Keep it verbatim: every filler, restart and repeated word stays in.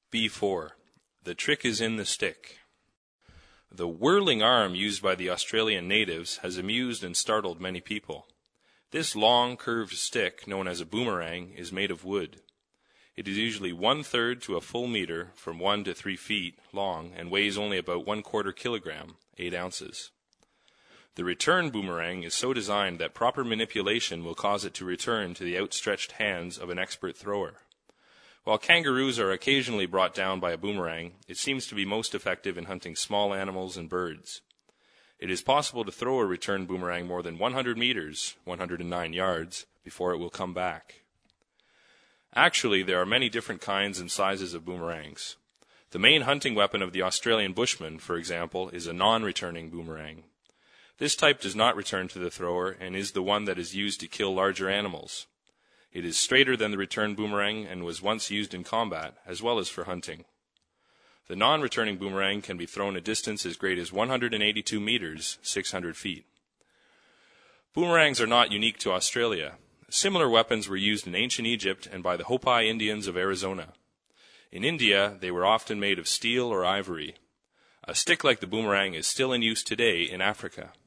B four. The trick is in the stick. The whirling arm used by the Australian natives has amused and startled many people. This long, curved stick, known as a boomerang, is made of wood. It is usually one-third to a full meter, from one to three feet, long, and weighs only about one-quarter kilogram, eight ounces. The return boomerang is so designed that proper manipulation will cause it to return to the outstretched hands of an expert thrower. While kangaroos are occasionally brought down by a boomerang, it seems to be most effective in hunting small animals and birds. It is possible to throw a return boomerang more than one hundred meters, one hundred nine yards, before it will come back. Actually, there are many different kinds and sizes of boomerangs. The main hunting weapon of the Australian bushman, for example, is a non-returning boomerang. This type does not return to the thrower and is the one that is used to kill larger animals. It is straighter than the return boomerang and was once used in combat, as well as for hunting. The non-returning boomerang can be thrown a distance as great as one hundred eighty-two meters, six hundred feet. Boomerangs are not unique to Australia. Similar weapons were used in ancient Egypt and by the Hopi Indians of Arizona. In India, they were often made of steel or ivory. A stick like the boomerang is still in use today in Africa.